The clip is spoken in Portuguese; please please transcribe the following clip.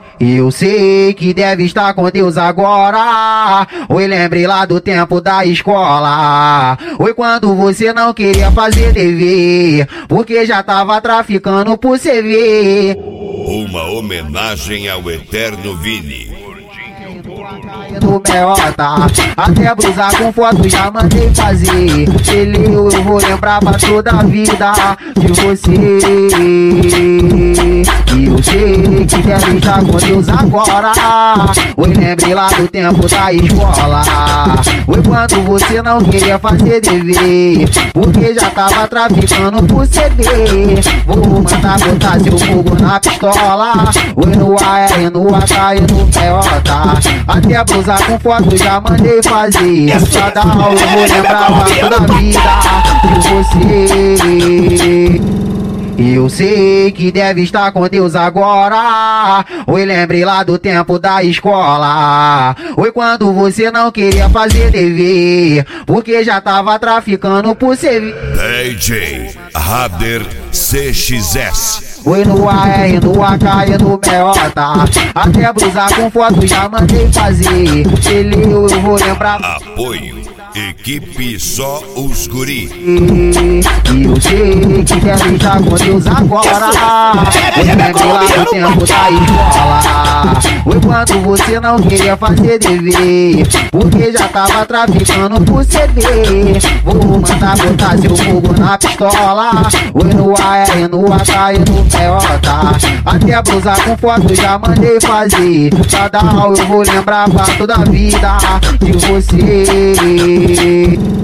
Eu sei que deve estar com Deus agora. Oi, lembrei lá do tempo da escola. Oi, quando você não queria fazer dever, porque já tava traficando por CV. Uma homenagem ao eterno Vini. Do Meota, até blusa com foto já mandei fazer. Ele eu vou lembrar pra toda a vida de você. E eu sei que deve estar com Deus agora. Oi, lembrei lá do tempo da escola. Oi, quando você não queria fazer dever, porque já tava traficando por CD. Vou mandar botar seu fogo na pistola. Oi, no AR, no AK e no Meota, até a blusa com foto já mandei fazer. Cada aula eu vou lembrar pra toda a vida de você. Eu sei que deve estar com Deus agora. Oi, lembrei lá do tempo da escola. Oi, quando você não queria fazer dever, porque já tava traficando por CV. DJ Rader CXS. Oi, no AR, no AK e no Meota, até blusa com foto já mandei fazer. Ele eu vou lembrar. Apoio Equipe Só os Guri. E eu sei que deve estar com Deus agora. Oi, lembrei lá do tempo da escola. Oi, quando você não queria fazer dever, porque já tava traficando por CD. Vou mandar botar seu fogo na pistola. Oi, no AR, no AK e no Meota, até a blusa com foto já mandei fazer. Cada aula eu vou lembrar pra toda a vida de você.